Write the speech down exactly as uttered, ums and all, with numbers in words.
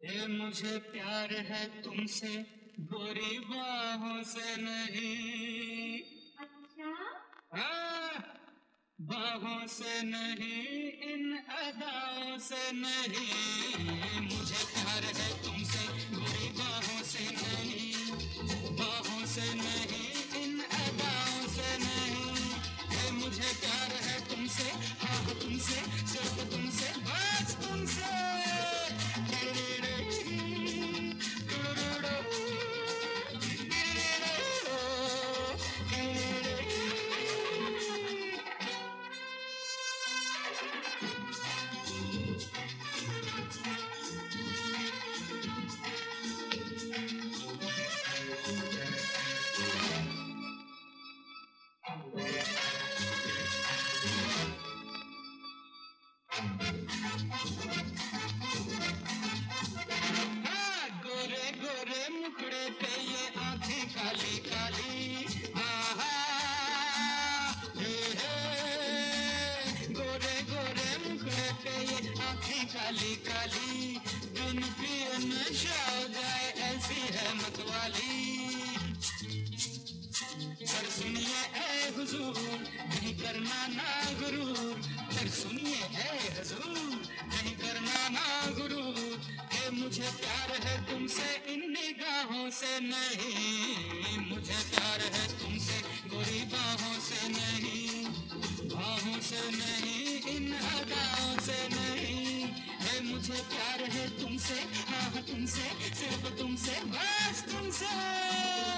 ए मुझे प्यार है तुमसे गोरी बाहों से नहीं। अच्छा? हाँ, बाहों से नहीं, इन अदाओं से नहीं। मुझे प्यार है तुमसे गोरी बाहों से नहीं, बाहों से नहीं, इन अदाओं से नहीं। ए मुझे प्यार है तुमसे, हाँ तुमसे, सिर्फ तुमसे, बस तुमसे। हाँ, गोरे गोरे मुखड़े पे ये आंखें काली काली, आहा, हे हे। गोरे गोरे मुखड़े पे ये आंखें काली काली, बिन पिए नशा हो जाए ऐसी है मतवाली। पर सुनिए ऐ हुजूर, नहीं करना ना गुरूर। पर सुनिए ऐ हुजूर, नहीं करना ना गुरूर। ए मुझे प्यार है तुमसे इन निगाहों से नहीं। मुझे प्यार है तुमसे गोरी बाहों से नहीं, बाहों से नहीं, इन अदाओं से नहीं। ए मुझे प्यार है तुमसे, हाँ तुमसे, सिर्फ तुमसे, बस तुमसे।